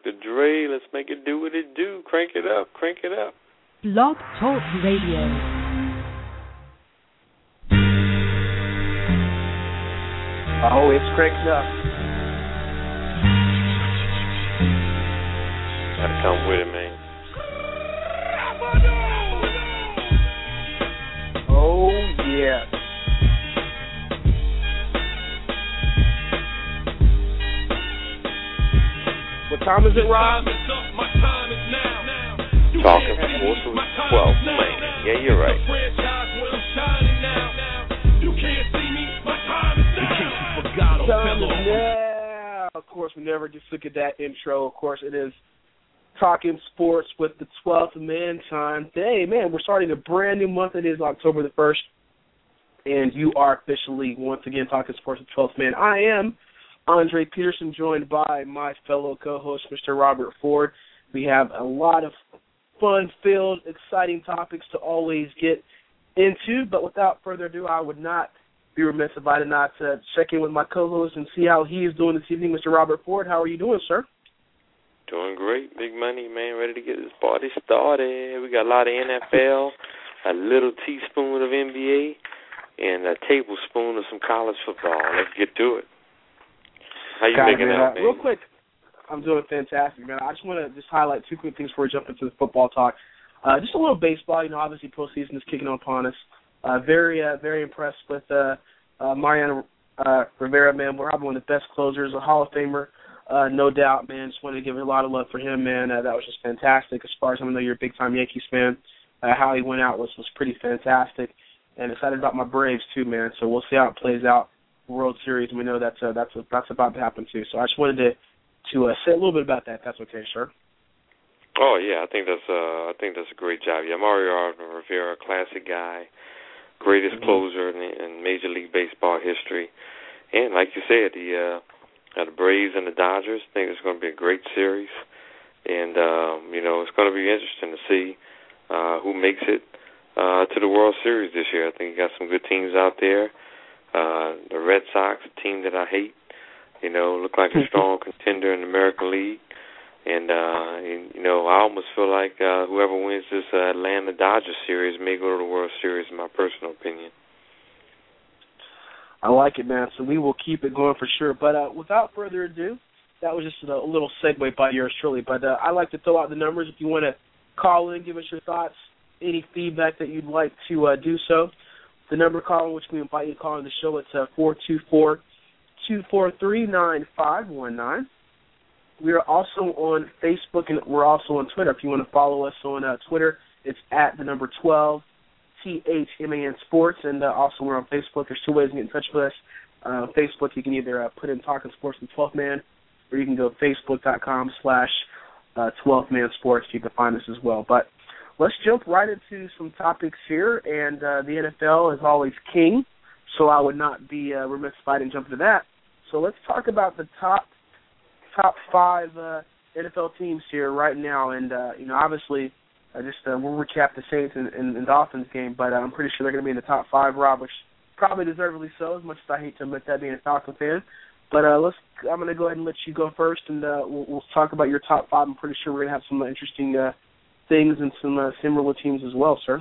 Dr. Dre. Let's make it do what it do. Crank it up, crank it up. Blog Talk Radio. Oh, it's cranked up. Gotta come with it, man. Oh, yeah. What time is it, Rob? Talking sports with 12, man. Yeah, you're right. Time is now. Of course, we never just look at that intro. Of course, it is Talking Sports with the 12th Man time. Hey, man, we're starting a brand new month. It is October the 1st, and you are officially, once again, Talking Sports with the 12th Man. I am Andre Peterson, joined by my fellow co-host, Mr. Robert Ford. We have a lot of fun-filled, exciting topics to always get into, but without further ado, I would not be remiss if I did not check in with my co-host and see how he is doing this evening. Mr. Robert Ford, how are you doing, sir? Doing great. Big money, man. Ready to get this party started. We got a lot of NFL, a little teaspoon of NBA, and a tablespoon of some college football. Let's get to it. How you making out, man? Real quick, I'm doing fantastic, man. I just want to just highlight two quick things before we jump into the football talk. Just a little baseball. You know, obviously postseason is kicking upon us. Very impressed with Mariano Rivera, man. We're probably one of the best closers, a Hall of Famer, no doubt, man. Just wanted to give a lot of love for him, man. That was just fantastic. As far as I know, you're a big-time Yankees fan. How he went out was pretty fantastic, and excited about my Braves too, man. So we'll see how it plays out. World Series, and we know that's about to happen too. So I just wanted to say a little bit about that. If that's okay, sir. Oh yeah, I think that's a great job. Yeah, Mariano Rivera, classic guy, greatest closer in Major League Baseball history, and like you said, the Braves and the Dodgers. I think it's going to be a great series, and it's going to be interesting to see who makes it to the World Series this year. I think you got some good teams out there. The Red Sox, a team that I hate, look like a strong contender in the American League. And I almost feel like whoever wins this Atlanta Dodgers series may go to the World Series, in my personal opinion. I like it, man. So we will keep it going for sure. But without further ado, that was just a little segue by yours truly. But I like to throw out the numbers. If you want to call in, give us your thoughts, any feedback that you'd like to do so. The number calling, which we invite you to call on the show, it's 424-243-9519. We are also on Facebook, and we're also on Twitter. If you want to follow us on Twitter, it's at the number 12, THMAN Sports, and also we're on Facebook. There's two ways to get in touch with us. Facebook, you can either put in Talking Sports with 12th Man, or you can go facebook.com/12th Man Sports. You can find us as well. But let's jump right into some topics here, and the NFL is always king, so I would not be remiss if I didn't jump into that. So let's talk about the top five NFL teams here right now, and obviously, we'll recap the Saints and Dolphins game, but I'm pretty sure they're going to be in the top five, Rob, which probably deservedly so, as much as I hate to admit that being a Falcon fan. But I'm going to go ahead and let you go first, and we'll talk about your top five. I'm pretty sure we're going to have some interesting things and some similar teams as well, sir.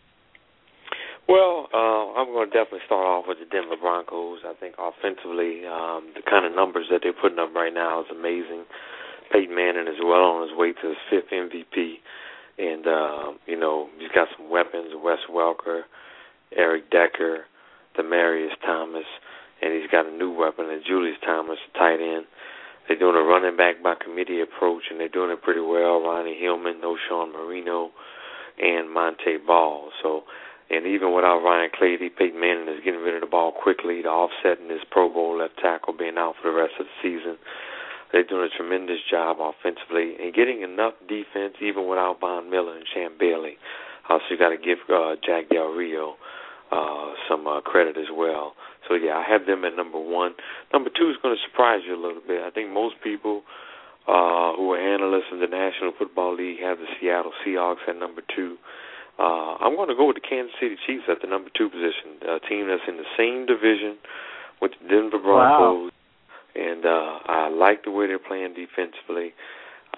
Well, I'm going to definitely start off with the Denver Broncos. I think offensively, the kind of numbers that they're putting up right now is amazing. Peyton Manning is well on his way to his fifth MVP, and he's got some weapons: Wes Welker, Eric Decker, Demaryius Thomas, and he's got a new weapon, Julius Thomas, the tight end. They're doing a running back by committee approach, and they're doing it pretty well. Ronnie Hillman, O'Shawn Marino, and Monte Ball. And even without Ryan Clady, Peyton Manning is getting rid of the ball quickly to offset in his Pro Bowl left tackle being out for the rest of the season. They're doing a tremendous job offensively and getting enough defense even without Von Miller and Champ Bailey. So you got to give Jack Del Rio some credit as well. So, yeah, I have them at number one. Number two is going to surprise you a little bit. I think most people who are analysts in the National Football League have the Seattle Seahawks at number two. I'm going to go with the Kansas City Chiefs at the number two position, a team that's in the same division with the Denver Broncos. Wow. And I like the way they're playing defensively.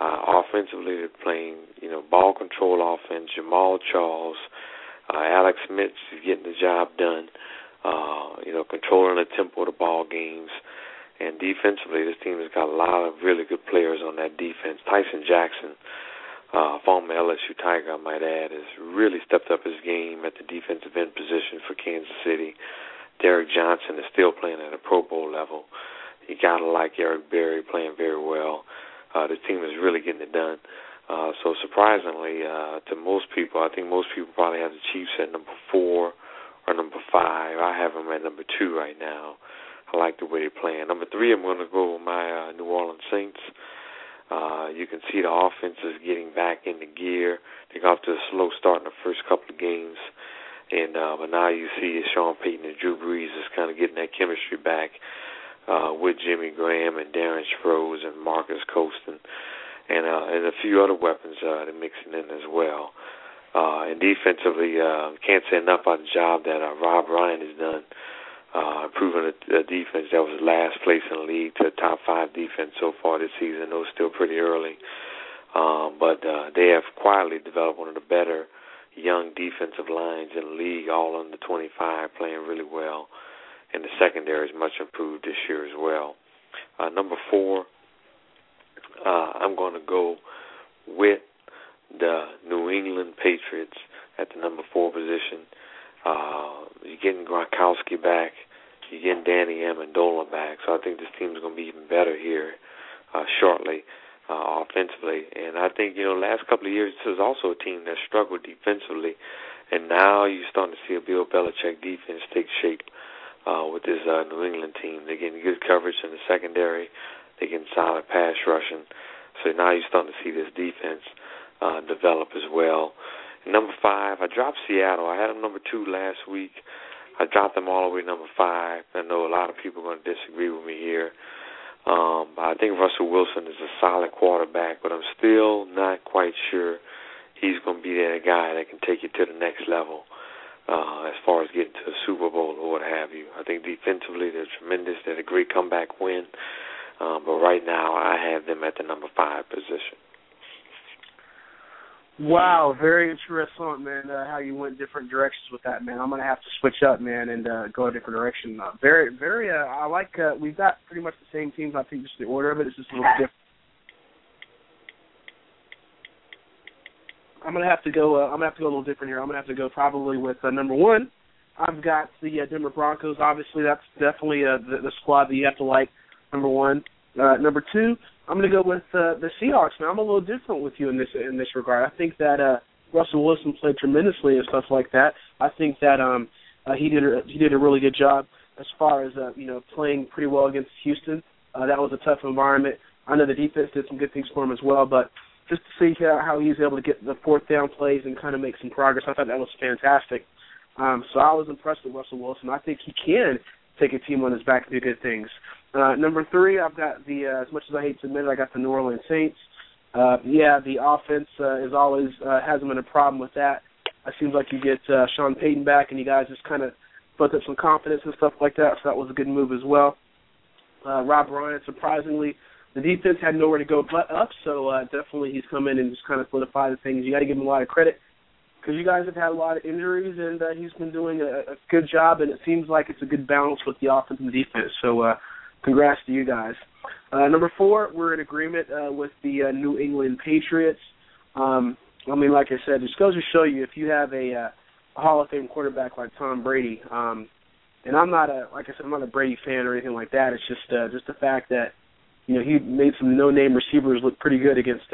Offensively, they're playing, ball control offense. Jamal Charles, Alex Smith is getting the job done. Controlling the tempo of the ball games. And defensively, this team has got a lot of really good players on that defense. Tyson Jackson, former LSU Tiger, I might add, has really stepped up his game at the defensive end position for Kansas City. Derek Johnson is still playing at a Pro Bowl level. You got to like Eric Berry playing very well. This team is really getting it done. So surprisingly, to most people, I think most people probably have the Chiefs at number 4 or number 5. I have them at number 2 right now. I like the way they're playing. Number 3, I'm going to go with my New Orleans Saints. You can see the offense is getting back into gear. They got off to a slow start in the first couple of games. But now you see Sean Payton and Drew Brees is kind of getting that chemistry back with Jimmy Graham and Darren Sproles and Marcus Colston and a few other weapons they're mixing in as well. And defensively, can't say enough about the job that Rob Ryan has done, improving the defense that was last place in the league to a top 5 defense so far this season. Though it's still pretty early. But they have quietly developed one of the better young defensive lines in the league, all under 25, playing really well. And the secondary is much improved this year as well. Number 4, I'm going to go with the New England Patriots at the number 4 position. You're getting Gronkowski back. You're getting Danny Amendola back. So I think this team is going to be even better here shortly offensively. And I think, last couple of years, this is also a team that struggled defensively. And now you're starting to see a Bill Belichick defense take shape with this New England team. They're getting good coverage in the secondary. They're getting solid pass rushing. So now you're starting to see this defense develop as well. And number 5, I dropped Seattle. I had them number 2 last week. I dropped them all the way to number 5. I know a lot of people are going to disagree with me here. But I think Russell Wilson is a solid quarterback, but I'm still not quite sure he's going to be that guy that can take you to the next level as far as getting to a Super Bowl or what have you. I think defensively they're tremendous. They're a great comeback win. But right now I have them at the number 5 position. Wow, very interesting, man, how you went different directions with that, man. I'm going to have to switch up, man, and go a different direction. Very, I like, we've got pretty much the same teams. I think just the order of it is just a little different. I'm going to have to go a little different here. I'm going to have to go probably with number 1. I've got the Denver Broncos. Obviously, that's definitely the squad that you have to like, number 1. Number 2, I'm going to go with the Seahawks. Now, I'm a little different with you in this regard. I think that Russell Wilson played tremendously and stuff like that. I think that he did a really good job as far as playing pretty well against Houston. That was a tough environment. I know the defense did some good things for him as well, but just to see how he was able to get the 4th down plays and kind of make some progress, I thought that was fantastic. So I was impressed with Russell Wilson. I think he can take a team on his back and do good things. Number 3, I've got as much as I hate to admit it, I got the New Orleans Saints. The offense is always hasn't been a problem with that. It seems like you get Sean Payton back and you guys just kind of built up some confidence and stuff like that, so that was a good move as well. Rob Ryan, surprisingly, the defense had nowhere to go but up, so definitely he's come in and just kind of solidified the things. You got to give him a lot of credit because you guys have had a lot of injuries, and he's been doing a good job, and it seems like it's a good balance with the offense and the defense. So congrats to you guys. Number 4, we're in agreement with the New England Patriots. Like I said, it just goes to show you if you have a Hall of Fame quarterback like Tom Brady, and I'm not a Brady fan or anything like that. It's just the fact that he made some no-name receivers look pretty good against.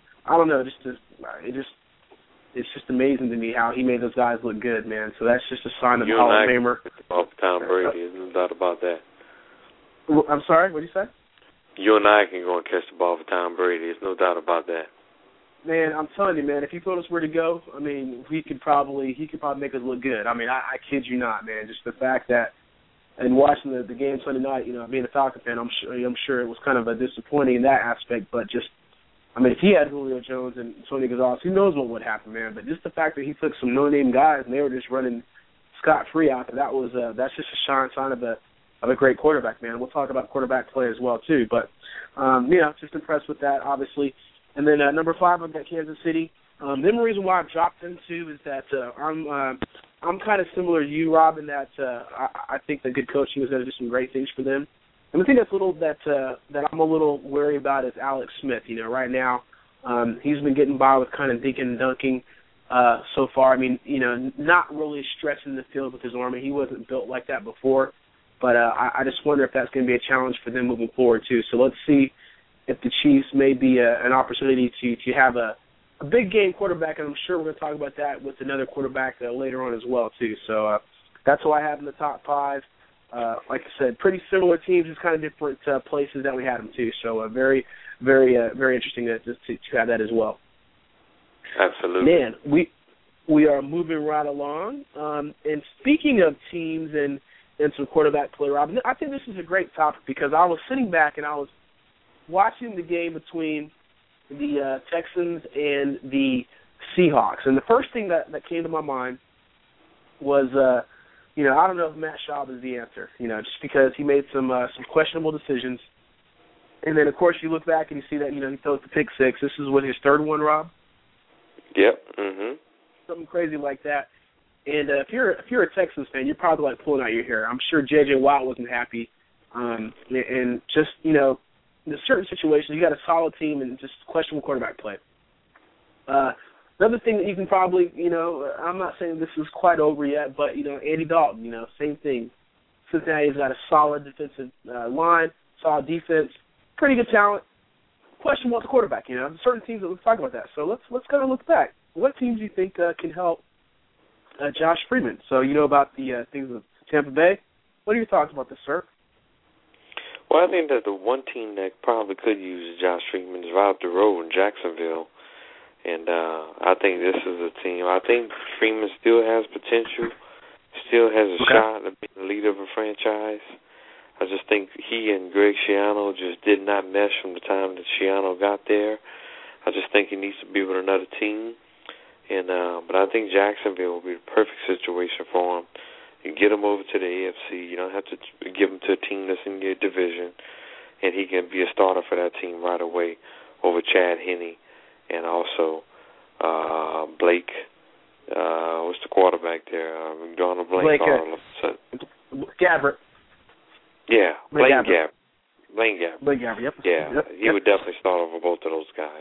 It's just amazing to me how he made those guys look good, man. So that's just a sign of Hall of Famer. Off Tom Brady, there's no doubt about that. I'm sorry, what did you say? You and I can go and catch the ball for Tom Brady. There's no doubt about that. Man, I'm telling you, man, if he told us where to go, he could probably make us look good. I kid you not, man. Just the fact that, and watching the game Sunday night, being a Falcon fan, I'm sure it was kind of a disappointing in that aspect. But just, if he had Julio Jones and Tony Gonzalez, who knows what would happen, man. But just the fact that he took some no-name guys and they were just running scot-free out there, that's just a sign of a great quarterback, man. We'll talk about quarterback play as well too. But just impressed with that. Obviously, And then number 5, I've got Kansas City. The reason why I've dropped them too is that I'm kind of similar to you, Rob, in that I think that good coaching is going to do some great things for them. And the thing that I'm a little worried about is Alex Smith. Right now he's been getting by with kind of dinking and dunking so far. I mean, not really stretching the field with his arm. He wasn't built like that before. But I just wonder if that's going to be a challenge for them moving forward too. So let's see if the Chiefs may be an opportunity to have a big game quarterback, and I'm sure we're going to talk about that with another quarterback later on as well too. So that's who I have in the top 5. Like I said, pretty similar teams, just kind of different places that we had them too. So very, very, very interesting to have that as well. Absolutely. Man, we are moving right along. And speaking of teams and some quarterback play, Rob, I think this is a great topic because I was sitting back and I was watching the game between the Texans and the Seahawks. And the first thing that came to my mind was, I don't know if Matt Schaub is the answer, just because he made some questionable decisions. And then, of course, you look back and you see that, he throws the pick 6. This is his 3rd one, Rob? Yep. Mm-hmm. Something crazy like that. And if you're a Texans fan, you're probably like pulling out your hair. I'm sure J.J. Watt wasn't happy. And just, in certain situations, you got a solid team and just questionable quarterback play. Another thing that you can probably, I'm not saying this is quite over yet, but, Andy Dalton, same thing. Cincinnati's got a solid defensive line, solid defense, pretty good talent. Question about the quarterback, certain teams, let's talk about that. So let's kind of look back. What teams do you think can help Josh Freeman? So you know about the things with Tampa Bay. What are your thoughts about this, sir? Well, I think that the one team that probably could use Josh Freeman is right up the road in Jacksonville. And I think this is a team. I think Freeman still has potential, still has a shot at being the leader of a franchise. I just think he and Greg Schiano just did not mesh from the time that Schiano got there. I just think he needs to be with another team. And but I think Jacksonville will be the perfect situation for him. You get him over to the AFC. You don't have to give him to a team that's in your division, and he can be a starter for that team right away over Chad Henne and also Blake. What's the quarterback there? I'm drawing a blank. Gabbert. Yeah, Blaine Gabbert. Blaine Gabbert, yep. Yeah, he would definitely start over both of those guys.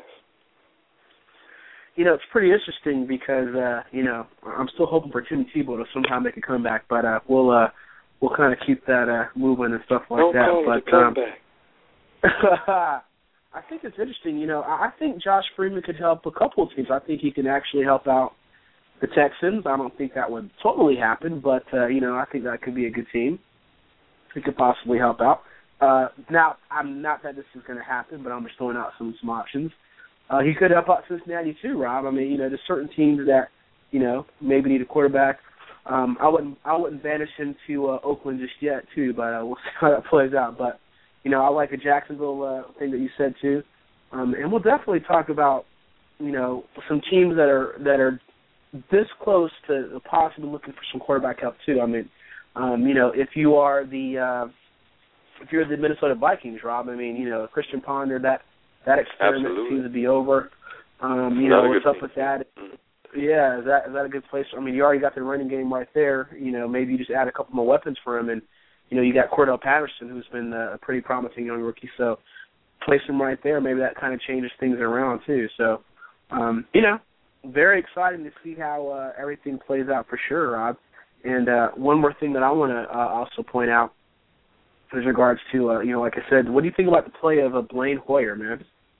It's pretty interesting because, I'm still hoping for Tim Tebow to somehow make a comeback, but we'll kind of keep that moving and stuff like that. Don't call it a comeback. I think it's interesting. I think Josh Freeman could help a couple of teams. I think he can actually help out the Texans. I don't think that would totally happen, but, I think that could be a good team. He could possibly help out. Now, I'm not that this is going to happen, but I'm just throwing out some options. He could help out Cincinnati too, Rob. I mean, there's certain teams that, maybe need a quarterback. I wouldn't banish him to Oakland just yet too, but we'll see how that plays out. But, I like the Jacksonville thing that you said too. And we'll definitely talk about, some teams that are this close to possibly looking for some quarterback help too. I mean, if you're the Minnesota Vikings, Rob, I mean, Christian Ponder, that experiment Absolutely. seems to be over. What's up with that? Yeah, is that a good place? I mean, you already got the running game right there. Maybe you just add a couple more weapons for him, and you got Cordell Patterson, who's been a pretty promising young rookie. So place him right there. Maybe that kind of changes things around too. So, very exciting to see how everything plays out for sure, Rob. And one more thing that I want to also point out with regards to, like I said, what do you think about the play of Blaine Hoyer, man?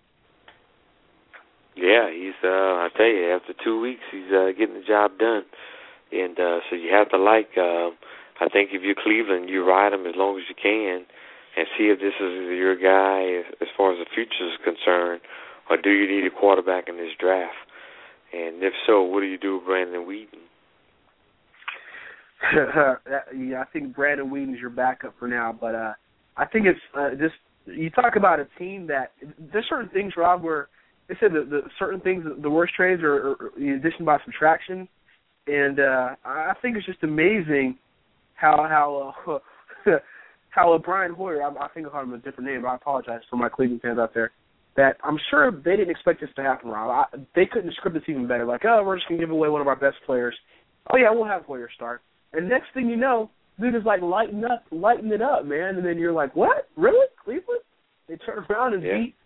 Yeah, he's, I tell you, after 2 weeks, he's getting the job done. And so you have to I think if you're Cleveland, you ride him as long as you can and see if this is your guy as far as the future is concerned, or do you need a quarterback in this draft? And if so, what do you do with Brandon Weeden? Yeah, I think Brandon Weeden is your backup for now, but I think it's just you talk about a team that there's certain things, Rob, where they said the certain things, the worst trades are addition by subtraction, and I think it's just amazing how Brian Hoyer, I think I called him a different name, but I apologize for my Cleveland fans out there. that I'm sure they didn't expect this to happen, Rob. They couldn't script this even better. Like, oh, we're just going to give away one of our best players. Oh, yeah, we'll have Hoyer start. And next thing you know, dude is like lighting it up, man. And then you're like, what? Really? Cleveland? They turn around and beat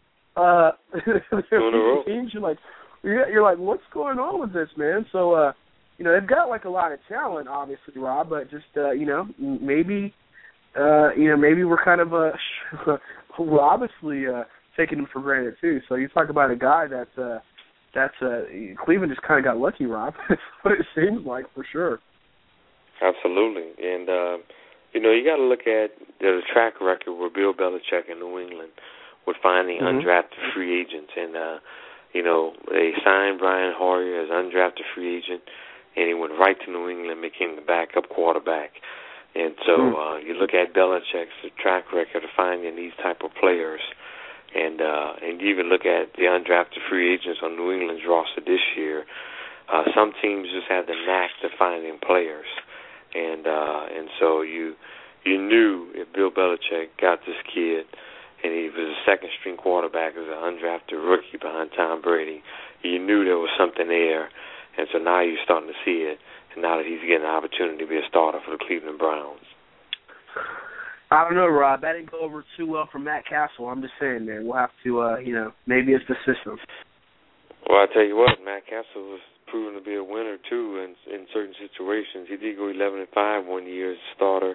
teams. You're like, what's going on with this, man? So, they've got like a lot of talent, obviously, Rob, but just maybe we're kind of we're obviously taking him for granted too. So you talk about a guy that's Cleveland just kind of got lucky, Rob. That's what it seems like for sure. Absolutely, and you got to look at the track record with Bill Belichick in New England with finding undrafted free agents, and they signed Brian Hoyer as undrafted free agent, and he went right to New England, became the backup quarterback. And so you look at Belichick's track record of finding these type of players, and you even look at the undrafted free agents on New England's roster this year. Some teams just have the knack to finding players, and so you knew if Bill Belichick got this kid, and he was a second-string quarterback as an undrafted rookie behind Tom Brady, you knew there was something there, and so now you're starting to see it. And now that he's getting an opportunity to be a starter for the Cleveland Browns. I don't know, Rob. That didn't go over too well for Matt Castle. I'm just saying, man. We'll have to, maybe it's the system. Well, I tell you what, Matt Castle was proven to be a winner too in certain situations. He did go 11-5 one year as a starter,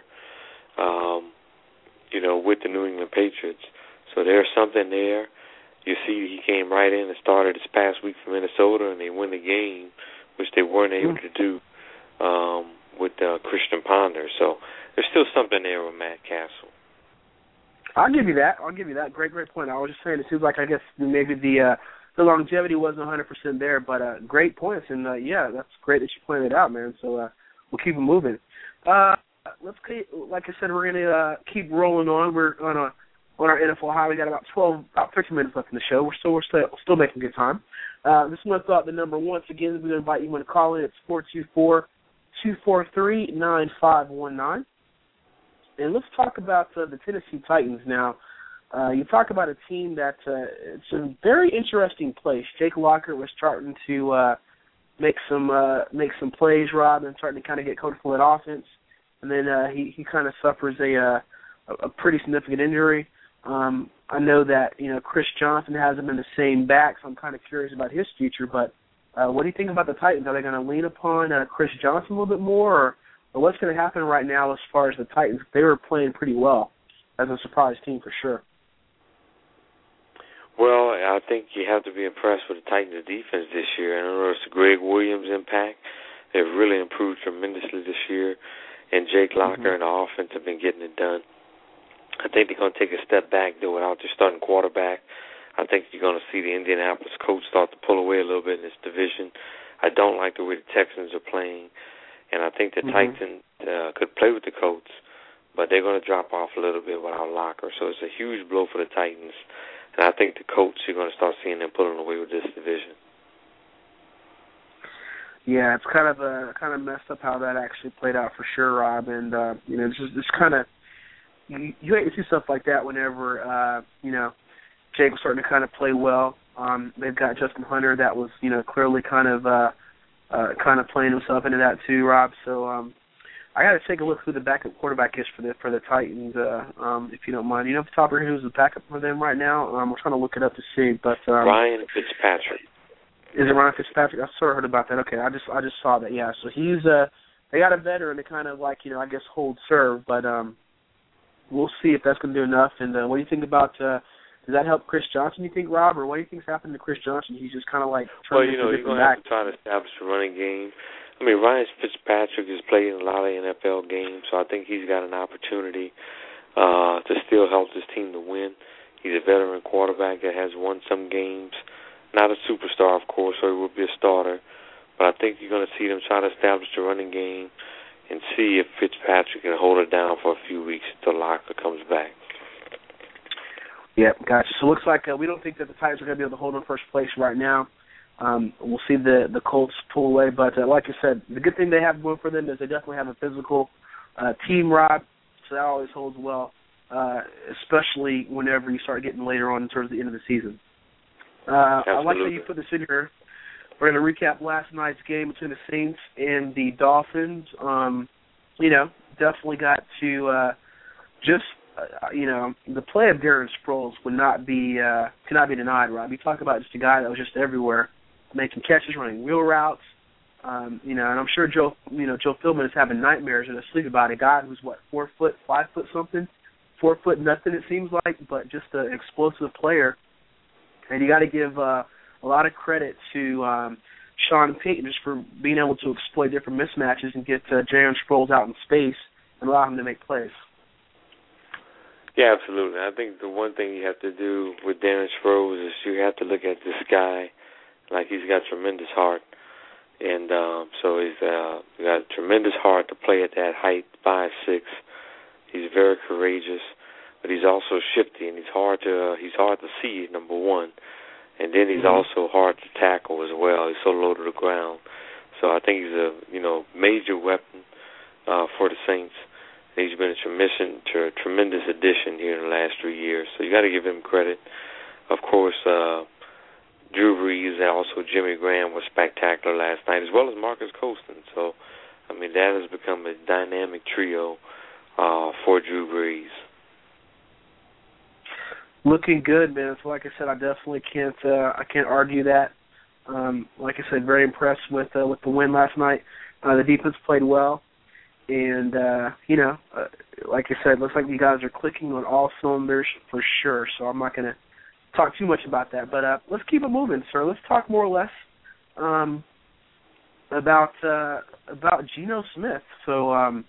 with the New England Patriots. So there's something there. You see, he came right in and started this past week for Minnesota, and they won the game, which they weren't able to do with Christian Ponder. So there's still something there with Matt Castle. I'll give you that. Great point. I was just saying, it seems like I guess maybe the longevity wasn't 100% there, but great points. And, that's great that you pointed it out, man. So we'll keep it moving. Let's keep, like I said, we're going to keep rolling on. We're on our NFL high. We got about 13 minutes left in the show. We're still making good time. This month thought the number once again, we're going to invite you to call in at 424-243-9519. And let's talk about the Tennessee Titans now. You talk about a team that it's a very interesting place. Jake Locker was starting to make some plays, Rob, and starting to kind of get comfortable at offense. And then he kind of suffers a pretty significant injury. I know that, Chris Johnson has him in the same back, so I'm kind of curious about his future. But what do you think about the Titans? Are they going to lean upon Chris Johnson a little bit more, or what's going to happen right now as far as the Titans? They were playing pretty well as a surprise team for sure. Well, I think you have to be impressed with the Titans' defense this year. And I know it's the Greg Williams impact. They've really improved tremendously this year. And Jake Locker and the offense have been getting it done. I think they're going to take a step back, though, without their starting quarterback. I think you're going to see the Indianapolis Colts start to pull away a little bit in this division. I don't like the way the Texans are playing. And I think the Titans could play with the Colts, but they're going to drop off a little bit without Locker. So it's a huge blow for the Titans. And I think the Colts, you're going to start seeing them pulling away with this division. Yeah, it's kind of messed up how that actually played out for sure, Rob. And it's just kind of you hate to see stuff like that whenever Jake was starting to kind of play well. They've got Justin Hunter that was clearly kind of playing himself into that too, Rob. So I got to take a look who the backup quarterback is for the Titans, if you don't mind. Off the top of your head, who's the backup for them right now? We're trying to look it up to see, but Ryan Fitzpatrick. Is it Ryan Fitzpatrick? I sort of heard about that. Okay, I just saw that. Yeah, so he's they got a veteran to kind of I guess hold serve, but we'll see if that's going to do enough. And what do you think about? Does that help Chris Johnson? You think, Rob, or what do you think's happening to Chris Johnson? He's just kind of trying to you're going to have to try to establish a running game. I mean, Ryan Fitzpatrick has played in a lot of NFL games, so I think he's got an opportunity to still help his team to win. He's a veteran quarterback that has won some games. Not a superstar, of course, so he will be a starter. But I think you're going to see them try to establish the running game and see if Fitzpatrick can hold it down for a few weeks until Locker comes back. Yeah, gotcha. So it looks like we don't think that the Titans are going to be able to hold on first place right now. We'll see the Colts pull away. But like I said, the good thing they have going for them is they definitely have a physical team, Rob, so that always holds well, especially whenever you start getting later on towards the end of the season. I like how you put this in here. We're going to recap last night's game between the Saints and the Dolphins. Definitely got to the play of Darren Sproles cannot be denied, Rob. You talk about just a guy that was just everywhere, making catches, running wheel routes. And I'm sure Joe Philbin is having nightmares and asleep about a guy who's 4 foot, 5 foot something, 4 foot nothing it seems like, but just an explosive player. And you got to give a lot of credit to Sean Payton just for being able to exploit different mismatches and get Darren Sproles out in space and allow him to make plays. Yeah, absolutely. I think the one thing you have to do with Darren Sproles is you have to look at this guy like he's got tremendous heart. And so he's got a tremendous heart to play at that height, 5'6". He's very courageous, but he's also shifty, and he's hard to see, number one. And then he's also hard to tackle as well. He's so low to the ground. So I think he's a major weapon for the Saints. And he's been a tremendous addition here in the last 3 years. So you got to give him credit. Of course, Drew Brees and also Jimmy Graham was spectacular last night, as well as Marcus Colston. So, that has become a dynamic trio for Drew Brees. Looking good, man. So, like I said, I definitely can't argue that. Like I said, very impressed with the win last night. The defense played well, and like I said, looks like you guys are clicking on all cylinders for sure. So I'm not going to talk too much about that, but let's keep it moving, sir. Let's talk more or less about Geno Smith. So, and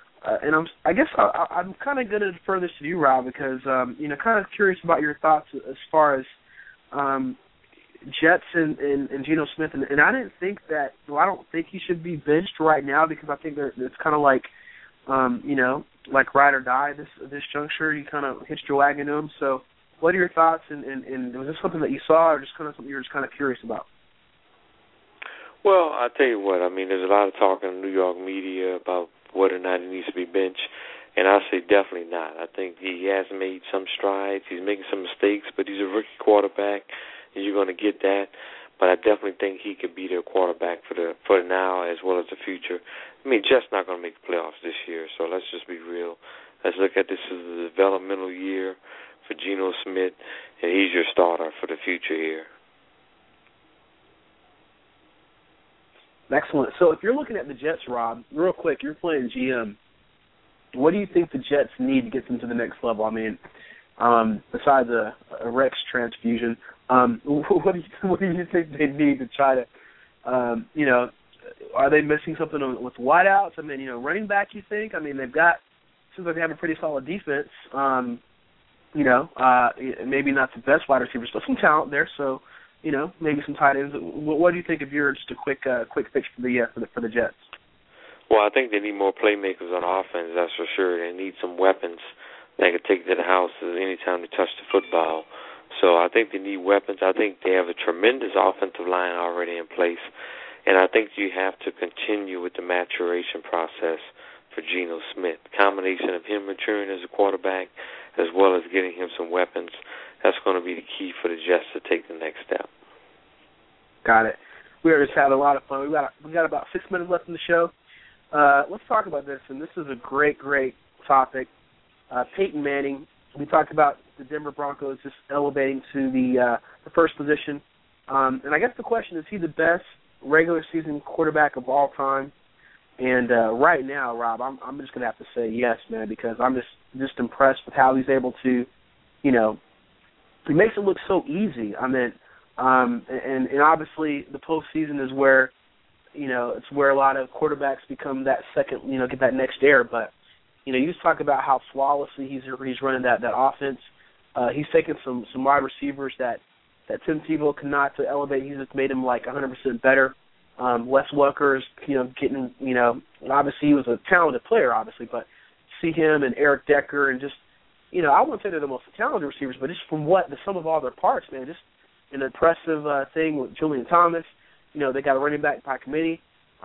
I'm kind of going to defer this to you, Rob, because kind of curious about your thoughts as far as Jets and Geno Smith, and I didn't think that. Well, I don't think he should be benched right now because I think it's kind of like like ride or die this juncture. You kind of hitched your wagon to him. So, what are your thoughts, and was this something that you saw, or just kind of something you were just kind of curious about? Well, I'll tell you what, there's a lot of talk in the New York media about whether or not he needs to be benched, and I say definitely not. I think he has made some strides. He's making some mistakes, but he's a rookie quarterback, and you're going to get that. But I definitely think he could be their quarterback for the now as well as the future. Jets not going to make the playoffs this year, so let's just be real. Let's look at this as a developmental year for Geno Smith, and he's your starter for the future here. Excellent. So if you're looking at the Jets, Rob, real quick, you're playing GM. What do you think the Jets need to get them to the next level? Besides a Rex transfusion, what do you think they need to try to, are they missing something with wideouts? Running back, you think? They've got, seems like they have a pretty solid defense. Maybe not the best wide receivers, but some talent there. So, maybe some tight ends. What do you think if you're just a quick fix for the Jets? Well, I think they need more playmakers on offense. That's for sure. They need some weapons they can take to the house anytime they touch the football. So I think they need weapons. I think they have a tremendous offensive line already in place, and I think you have to continue with the maturation process for Geno Smith. Combination of him maturing as a quarterback as well as getting him some weapons, that's going to be the key for the Jets to take the next step. Got it. We are just having a lot of fun. We got about 6 minutes left in the show. Let's talk about this, and this is a great topic. Peyton Manning. We talked about the Denver Broncos just elevating to the first position. And I guess the question is he the best regular season quarterback of all time? And right now, Rob, I'm just going to have to say yes, man, because I'm just impressed with how he's able to, he makes it look so easy. And obviously the postseason is where, it's where a lot of quarterbacks become that second, get that next air. But, you just talk about how flawlessly he's running that offense. He's taken some wide receivers that Tim Tebow cannot to elevate. He's just made him like 100% better. Wes Welker is, getting, obviously he was a talented player, obviously, but see him and Eric Decker and just, I wouldn't say they're the most talented receivers, but just from the sum of all their parts, man, just an impressive thing with Julian Thomas. They got a running back by committee.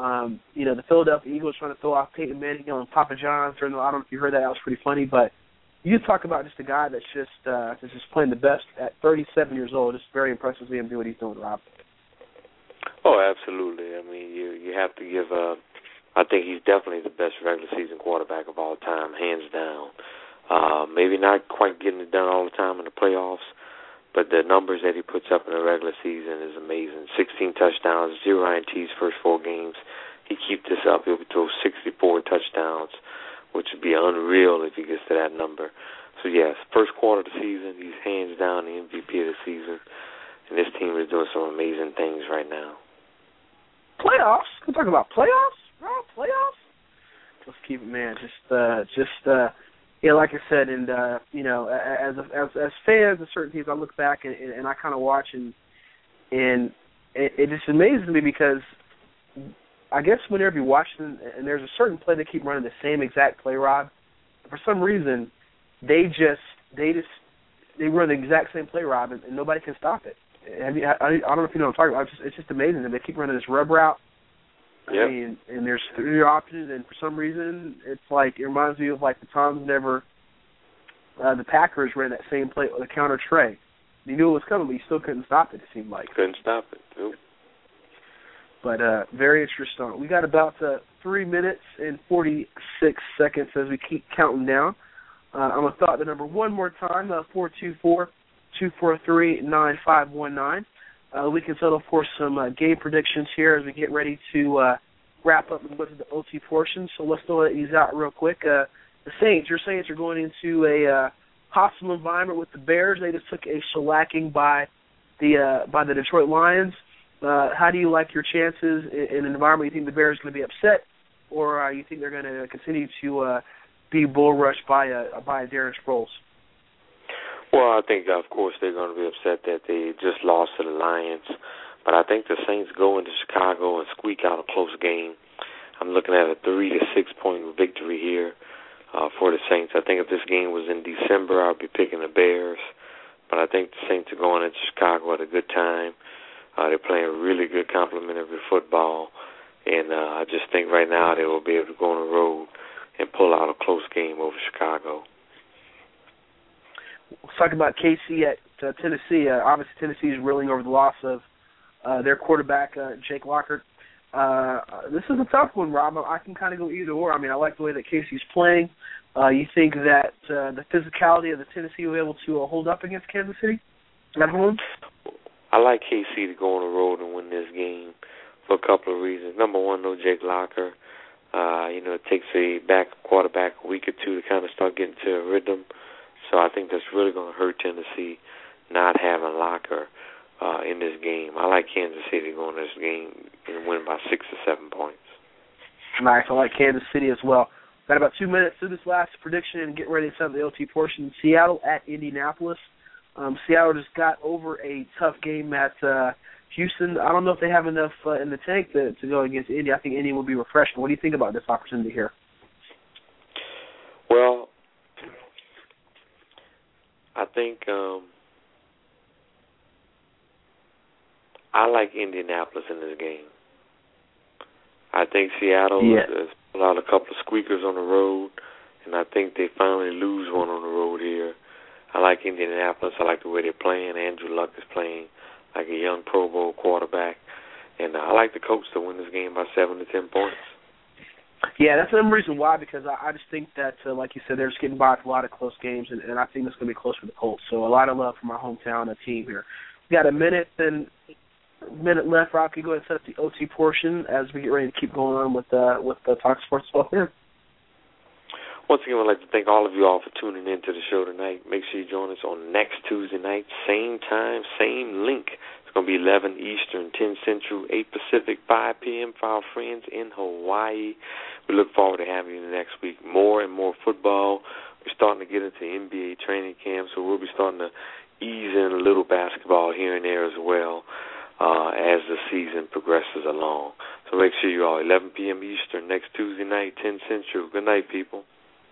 The Philadelphia Eagles trying to throw off Peyton Manning on Papa John's. I don't know if you heard that. That was pretty funny, but, you talk about just a guy that's just playing the best at 37 years old. It's very impressive to see him do what he's doing, Rob. Oh, absolutely. I mean, you have to give. I think he's definitely the best regular season quarterback of all time, hands down. Maybe not quite getting it done all the time in the playoffs, but the numbers that he puts up in the regular season is amazing. 16 touchdowns, 0 INTs first 4 games. He keep this up, he'll throw 64 touchdowns, which would be unreal if he gets to that number. So, yes, first quarter of the season, he's hands down the MVP of the season, and this team is doing some amazing things right now. Playoffs? We're talking about playoffs? Bro, playoffs? Let's keep it, man. Yeah, like I said, and you know, as fans of certain teams, I look back and I kind of watch, and it just amazes me because I guess whenever you watch them, and there's a certain play they keep running the same exact play, Rob. For some reason, they run the exact same play, Rob, and nobody can stop it. I don't know if you know what I'm talking about. It's just amazing that they keep running this rub route. Yep. I mean, and there's 3 options, and for some reason, it reminds me of like the times whenever the Packers ran that same play with a counter tray. You knew it was coming, but you still couldn't stop it. It seemed like couldn't stop it. Nope. But very interesting. We got about 3 minutes and 46 seconds as we keep counting down. I'm gonna thought the number one more time: 424-243-9519. We can settle for some game predictions here as we get ready to wrap up and go to the OT portion. So let's throw these out real quick. The Saints, your Saints are going into a hostile environment with the Bears. They just took a shellacking by the Detroit Lions. How do you like your chances in an environment? You think the Bears are going to be upset, or you think they're going to continue to be bull rushed by Darren Sproles? Well, I think, of course, they're going to be upset that they just lost to the Lions. But I think the Saints go into Chicago and squeak out a close game. I'm looking at a 3 to 6 point victory here for the Saints. I think if this game was in December, I'd be picking the Bears. But I think the Saints are going into Chicago at a good time. They're playing really good complementary football. And I just think right now they will be able to go on the road and pull out a close game over Chicago. Let's talk about KC at Tennessee. Obviously, Tennessee is reeling over the loss of their quarterback, Jake Lockett. This is a tough one, Rob. I can kind of go either or. I mean, I like the way that KC's playing. You think that the physicality of the Tennessee will be able to hold up against Kansas City at home? I like KC to go on the road and win this game for a couple of reasons. Number one, no Jake Locker. It takes a quarterback a week or two to kind of start getting to a rhythm. So I think that's really going to hurt Tennessee not having Locker in this game. I like Kansas City going to this game and win by 6 or 7 points. Nice. I like Kansas City as well. Got about 2 minutes to this last prediction and get ready to set the OT portion. Seattle at Indianapolis. Seattle just got over a tough game at Houston. I don't know if they have enough in the tank to go against Indy. I think Indy will be refreshed. What do you think about this opportunity here? Well, I think I like Indianapolis in this game. I think Seattle has pulled out a couple of squeakers on the road, and I think they finally lose one on the road here. I like Indianapolis. I like the way they're playing. Andrew Luck is playing like a young Pro Bowl quarterback, and I like the coach to win this game by 7 to 10 points. Yeah, that's the reason why, because I just think that, like you said, they're just getting by with a lot of close games, and I think it's going to be close for the Colts. So a lot of love for my hometown team here. We got a minute left. Rob, can you go ahead and set up the OT portion as we get ready to keep going on with the Talk Sports stuff here? Once again, I'd like to thank all of you all for tuning in to the show tonight. Make sure you join us on next Tuesday night, same time, same link. It's going to be 11 Eastern, 10 Central, 8 Pacific, 5 p.m. for our friends in Hawaii. We look forward to having you next week. More and more football. We're starting to get into NBA training camp, so we'll be starting to ease in a little basketball here and there as well as the season progresses along. So make sure you all, 11 p.m. Eastern, next Tuesday night, 10 Central. Good night, people.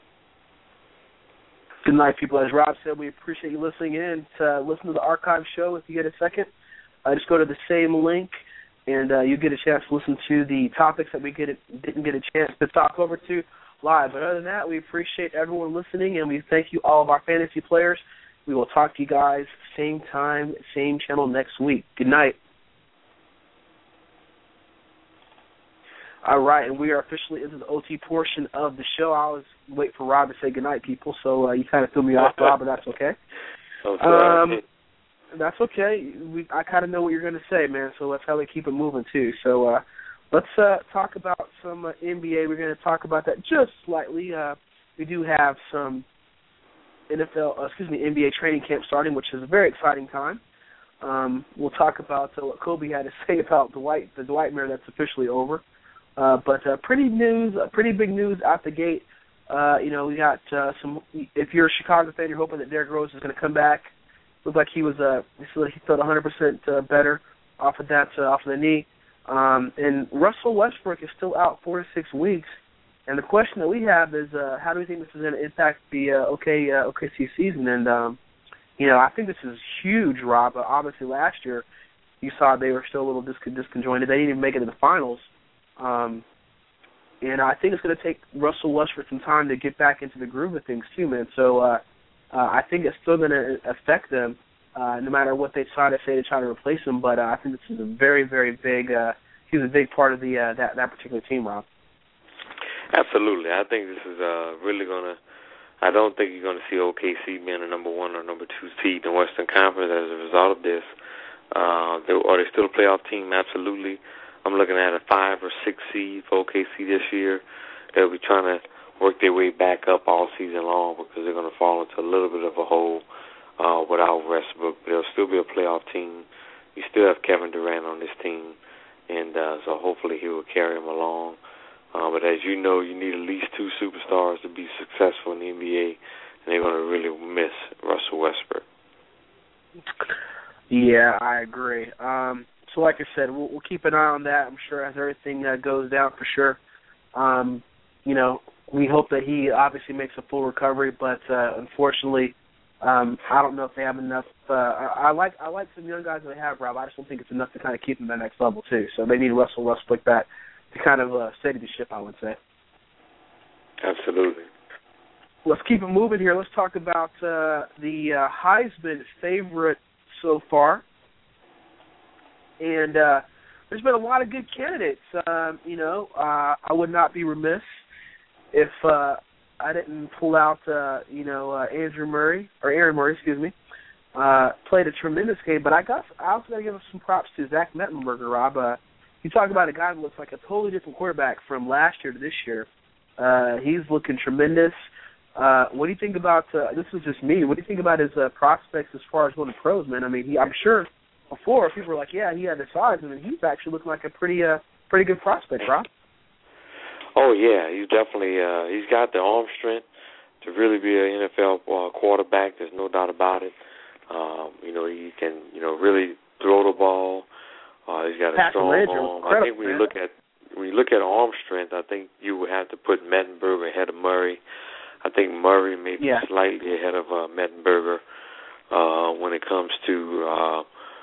Good night, people. As Rob said, we appreciate you listening in. Listen to the archive show if you get a second. Just go to the same link, and you get a chance to listen to the topics that we didn't get a chance to talk over to. live. But other than that, we appreciate everyone listening, and we thank you, all of our fantasy players. We will talk to you guys same time, same channel next week. Good night. All right, and we are officially into the OT portion of the show. I was waiting for Rob to say goodnight, people, so you kind of threw me off, Rob, but that's okay. That's okay. I kind of know what you're going to say, man, so let's how we keep it moving, too. So let's talk about some NBA. We're going to talk about that just slightly. We do have some NBA training camp starting, which is a very exciting time. We'll talk about what Kobe had to say about the Dwightmare that's officially over. But pretty big news out the gate. We got some. If you're a Chicago fan, you're hoping that Derrick Rose is going to come back. Looked like he felt 100% better off of the knee. And Russell Westbrook is still out 4 to 6 weeks. And the question that we have is, how do we think this is going to impact the OKC season? And I think this is huge, Rob. Obviously, last year you saw they were still a little disconjointed. They didn't even make it to the finals. And I think it's going to take Russell Westbrook some time to get back into the groove of things too, man. So I think it's still going to affect them, no matter what they try to say to try to replace him. But I think this is a very, very big. He's a big part of the that particular team, Rob. Absolutely, I think this is really going to. I don't think you're going to see OKC being a number 1 or number 2 seed in the Western Conference as a result of this. Are they still a playoff team? Absolutely. I'm looking at a 5 or 6 seed for OKC this year. They'll be trying to work their way back up all season long because they're going to fall into a little bit of a hole without Westbrook. They'll still be a playoff team. You still have Kevin Durant on this team, and so hopefully he will carry them along. But as you know, you need at least 2 superstars to be successful in the NBA, and they're going to really miss Russell Westbrook. Yeah, I agree. So like I said, we'll keep an eye on that. I'm sure as everything goes down for sure. We hope that he obviously makes a full recovery, but unfortunately, I don't know if they have enough. I like some young guys that they have, Rob. I just don't think it's enough to kind of keep them at the next level too. So they need Russell Westbrook back to kind of steady the ship, I would say. Absolutely. Let's keep it moving here. Let's talk about the Heisman favorite so far. And there's been a lot of good candidates. I would not be remiss if I didn't pull out, Aaron Murray, played a tremendous game. But I also got to give some props to Zach Mettenberger, Rob. You talk about a guy that looks like a totally different quarterback from last year to this year. He's looking tremendous. What do you think about, this is just me, what do you think about his prospects as far as going to pros, man? I mean, I'm sure before people were like, yeah, he had the size, and he's actually looking like a pretty good prospect, Rob. Oh, yeah, he's definitely, he's got the arm strength to really be an NFL quarterback. There's no doubt about it. He can, really throw the ball. He's got a strong arm. I think when you look at arm strength, I think you would have to put Mettenberger ahead of Murray. I think Murray may be slightly ahead of Mettenberger when it comes to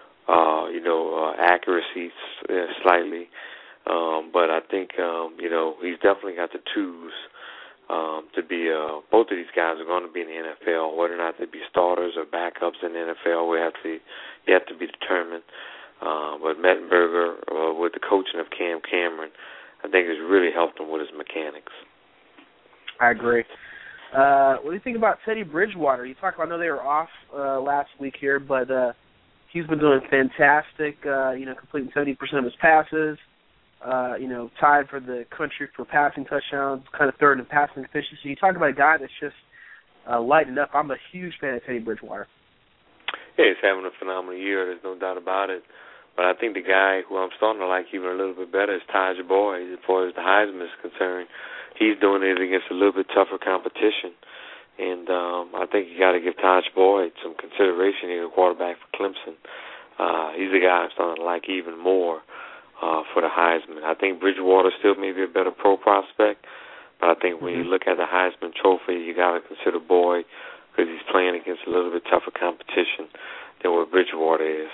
accuracy slightly. But I think, he's definitely got the tools to be, both of these guys are going to be in the NFL. Whether or not they be starters or backups in the NFL, yet to be determined. But Mettenberger, with the coaching of Cam Cameron, I think has really helped him with his mechanics. I agree. What do you think about Teddy Bridgewater? I know they were off last week here, but he's been doing fantastic, completing 70% of his passes, tied for the country for passing touchdowns, kind of third in passing efficiency. You talk about a guy that's just lighting up. I'm a huge fan of Teddy Bridgewater. Yeah, he's having a phenomenal year. There's no doubt about it. But I think the guy who I'm starting to like even a little bit better is Tajah Boyd. As far as the Heisman is concerned, he's doing it against a little bit tougher competition. And I think you got to give Tajah Boyd some consideration. He's a quarterback for Clemson. He's the guy I'm starting to like even more for the Heisman. I think Bridgewater still may be a better pro prospect, but I think when you look at the Heisman Trophy, you got to consider Boyd because he's playing against a little bit tougher competition than what Bridgewater is.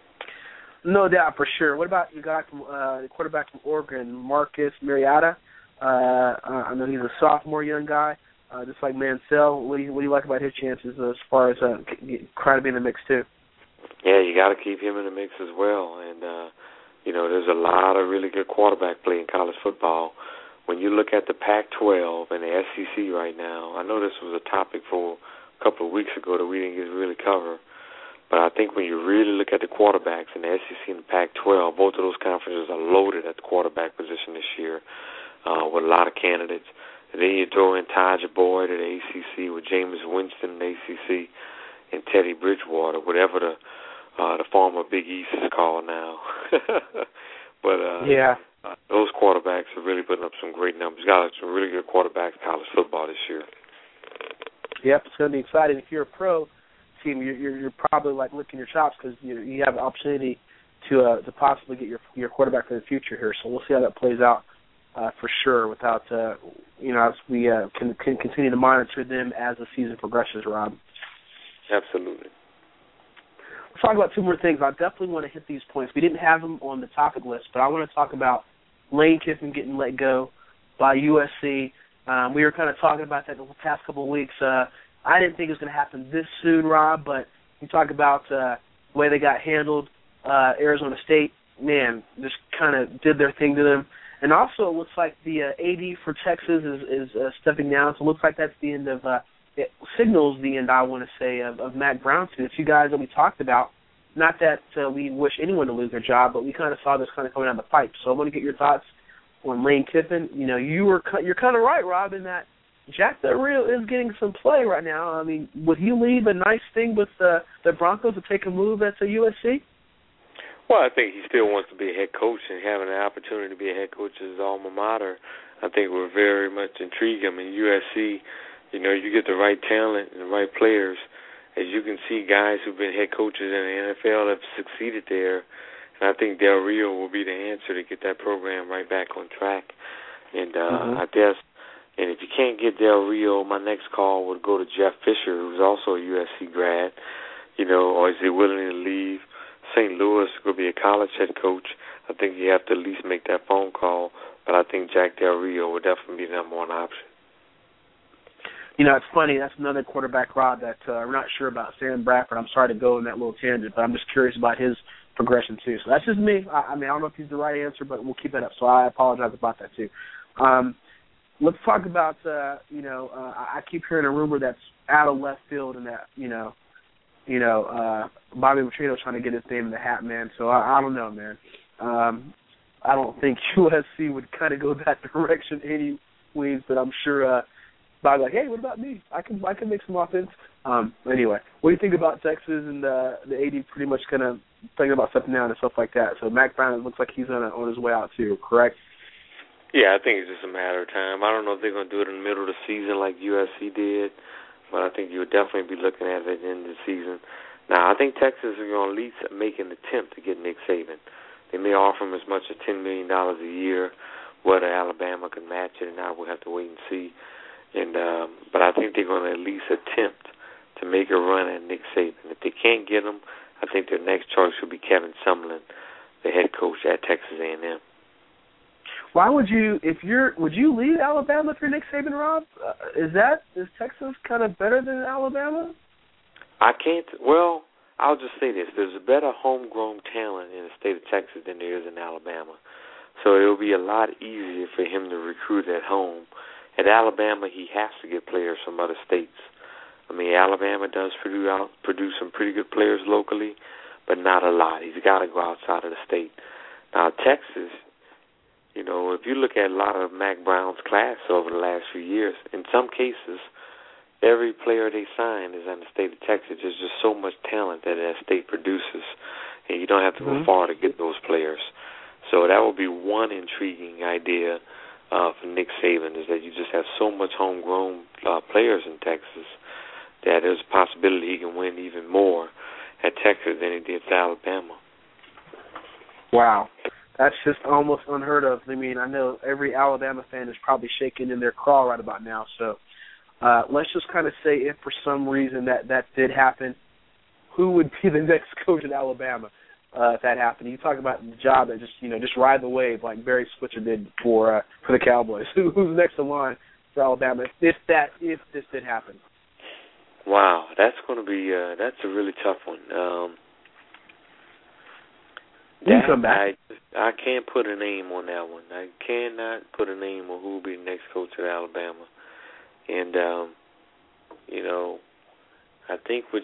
No doubt, for sure. What about you got the quarterback from Oregon, Marcus Mariota? I know he's a sophomore young guy, just like Mansell. What do you like about his chances as far as trying to be in the mix too? Yeah, you got to keep him in the mix as well. And, there's a lot of really good quarterback play in college football. When you look at the Pac-12 and the SEC right now, I know this was a topic for a couple of weeks ago that we didn't get to really cover. But I think when you really look at the quarterbacks in the SEC and the Pac-12, both of those conferences are loaded at the quarterback position this year with a lot of candidates. And then you throw in Tajah Boyd at the ACC with Jameis Winston in the ACC and Teddy Bridgewater, whatever the former Big East is called now. But those quarterbacks are really putting up some great numbers. Got some really good quarterbacks in college football this year. Yep, it's going to be exciting. If you're a pro team, you're probably like licking your chops because you have the opportunity to possibly get your quarterback for the future here. So we'll see how that plays out for sure. Without as we can continue to monitor them as the season progresses, Rob. Absolutely. Let's talk about two more things. I definitely want to hit these points. We didn't have them on the topic list, but I want to talk about Lane Kiffin getting let go by USC. We were kind of talking about that the past couple of weeks. I didn't think it was going to happen this soon, Rob, but you talk about the way they got handled. Arizona State, man, just kind of did their thing to them. And also, it looks like the AD for Texas is stepping down, so it looks like that's the end of it signals the end, I want to say, of Mack Brown to the two guys that we talked about. Not that we wish anyone to lose their job, but we kind of saw this kind of coming down the pipe. So I want to get your thoughts on Lane Kiffin. You're kind of right, Rob, in that Jack Del Rio is getting some play right now. I mean, would he leave a nice thing with the Broncos to take a move at the USC? Well, I think he still wants to be a head coach, and having an opportunity to be a head coach at his alma mater, I think will very much intrigue him. In USC, you get the right talent and the right players. As you can see, guys who've been head coaches in the NFL have succeeded there. And I think Del Rio will be the answer to get that program right back on track. And I guess, and if you can't get Del Rio, my next call would go to Jeff Fisher, who's also a USC grad. Or is he willing to leave St. Louis to be a college head coach? I think you have to at least make that phone call. But I think Jack Del Rio would definitely be the number one option. It's funny. That's another quarterback, Rob, that I'm not sure about Sam Bradford. I'm sorry to go on that little tangent, but I'm just curious about his progression, too. So that's just me. I don't know if he's the right answer, but we'll keep it up. So I apologize about that, too. Let's talk about, I keep hearing a rumor that's out of left field and that, Bobby Petrino's trying to get his name in the hat, man. So I don't know, man. I don't think USC would kind of go that direction anyways, but I'm sure Bobby's like, hey, what about me? I can make some offense. Anyway, what do you think about Texas and the AD pretty much kind of thinking about stepping down and stuff like that? So Mack Brown looks like he's on his way out too, correct? Yeah, I think it's just a matter of time. I don't know if they're going to do it in the middle of the season like USC did, but I think you would definitely be looking at it at the end of the season. Now, I think Texas is going to at least make an attempt to get Nick Saban. They may offer him as much as $10 million a year. Whether Alabama can match it or not, we'll have to wait and see. But I think they're going to at least attempt to make a run at Nick Saban. If they can't get him, I think their next choice would be Kevin Sumlin, the head coach at Texas A&M. Why would you leave Alabama for Nick Saban, Rob? Is Texas kind of better than Alabama? Well, I'll just say this. There's a better homegrown talent in the state of Texas than there is in Alabama. So it'll be a lot easier for him to recruit at home. At Alabama, he has to get players from other states. I mean, Alabama does produce some pretty good players locally, but not a lot. He's got to go outside of the state. Now, Texas, if you look at a lot of Mack Brown's class over the last few years, in some cases, every player they sign is in the state of Texas. There's just so much talent that state produces, and you don't have to go far to get those players. So that would be one intriguing idea for Nick Saban, is that you just have so much homegrown players in Texas that there's a possibility he can win even more at Texas than he did at Alabama. Wow. That's just almost unheard of. I mean, I know every Alabama fan is probably shaking in their craw right about now. So let's just kind of say if for some reason that did happen, who would be the next coach at Alabama? if that happened. You talk about the job that just ride the wave like Barry Switzer did for the Cowboys. Who's next in line for Alabama if this did happen? Wow, that's going to be that's a really tough one. You come back. I can't put a name on that one. I cannot put a name on who will be the next coach at Alabama. And, I think what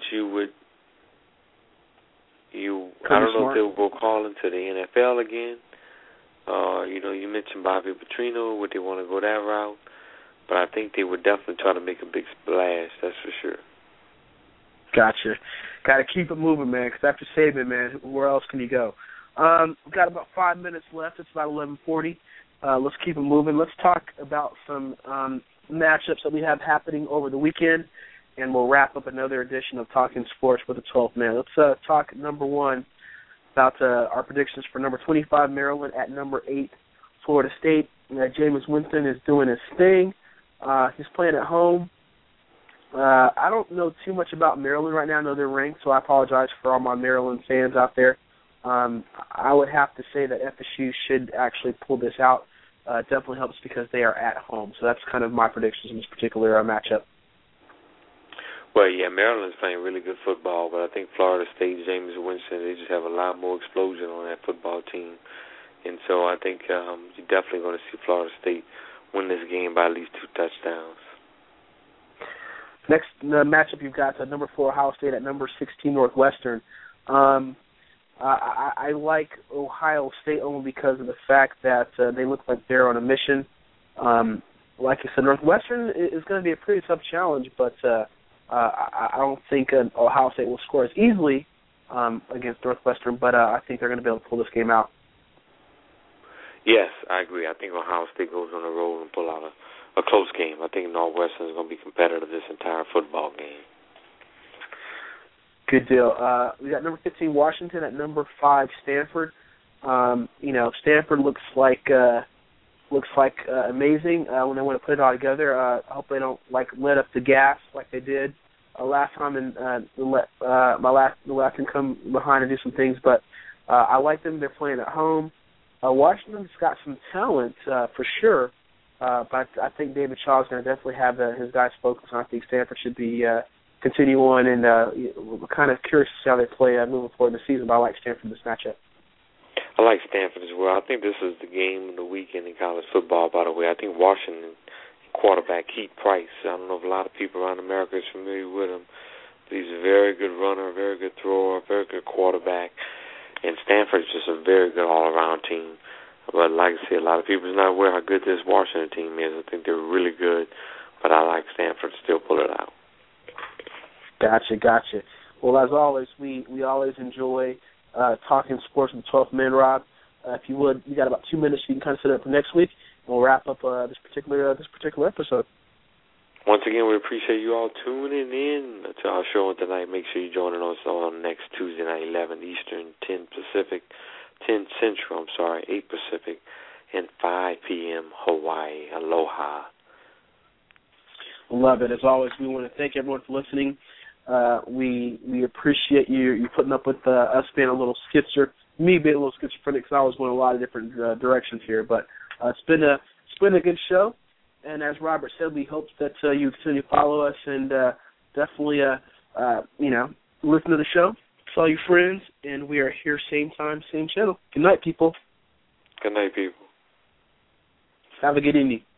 I don't know if they will go call into the NFL again. You mentioned Bobby Petrino, would they want to go that route? But I think they would definitely try to make a big splash, that's for sure. Gotcha. Got to keep it moving, man, because after Saban, man, where else can you go? We've got about 5 minutes left. It's about 11:40. Let's keep it moving. Let's talk about some matchups that we have happening over the weekend, and we'll wrap up another edition of Talking Sports with the 12th Man. Let's talk, number one, about our predictions for number 25, Maryland, at number 8, Florida State. Jameis Winston is doing his thing. He's playing at home. I don't know too much about Maryland right now. I know they're ranked, so I apologize for all my Maryland fans out there. I would have to say that FSU should actually pull this out. It definitely helps because they are at home. So that's kind of my predictions in this particular matchup. Well, yeah, Maryland's playing really good football, but I think Florida State, Jameis Winston, they just have a lot more explosion on that football team. And so I think you're definitely going to see Florida State win this game by at least 2 touchdowns. Next matchup you've got number 4 Ohio State at number 16 Northwestern. I like Ohio State only because of the fact that they look like they're on a mission. Like I said, Northwestern is going to be a pretty tough challenge, but I don't think Ohio State will score as easily against Northwestern, but I think they're going to be able to pull this game out. Yes, I agree. I think Ohio State goes on the road and pull out a close game. I think Northwestern is going to be competitive this entire football game. Good deal. We got number 15 Washington at number 5 Stanford. Stanford looks like amazing when they want to put it all together. I hope they don't let up the gas like they did last time and let the last team come behind and do some things. But I like them. They're playing at home. Washington's got some talent for sure, but I think David Shaw is going to definitely have his guys focused on. I think Stanford should be continue on, and we're kind of curious to see how they play moving forward in the season, but I like Stanford in this matchup. I like Stanford as well. I think this is the game of the weekend in college football, by the way. I think Washington quarterback Keith Price, I don't know if a lot of people around America is familiar with him, but he's a very good runner, a very good thrower, a very good quarterback, and Stanford's just a very good all-around team. But like I said, a lot of people are not aware how good this Washington team is. I think they're really good, but I like Stanford to still pull it out. Gotcha. Well, as always, we always enjoy talking sports with the 12th Man, Rob. If you would, you got about 2 minutes so you can kind of set up for next week, and we'll wrap up this particular episode. Once again, we appreciate you all tuning in to our show tonight. Make sure you join us on next Tuesday night, 11 Eastern, 10 Central, 8 Pacific, and 5 p.m. Hawaii. Aloha. Love it. As always, we want to thank everyone for listening. We appreciate you putting up with us being a little me being a little schizophrenic, because I was going a lot of different directions here. But it's been a good show, and as Robert said, we hope that you continue to follow us and definitely listen to the show. Tell your friends, and we are here same time, same channel. Good night, people. Good night, people. Have a good evening.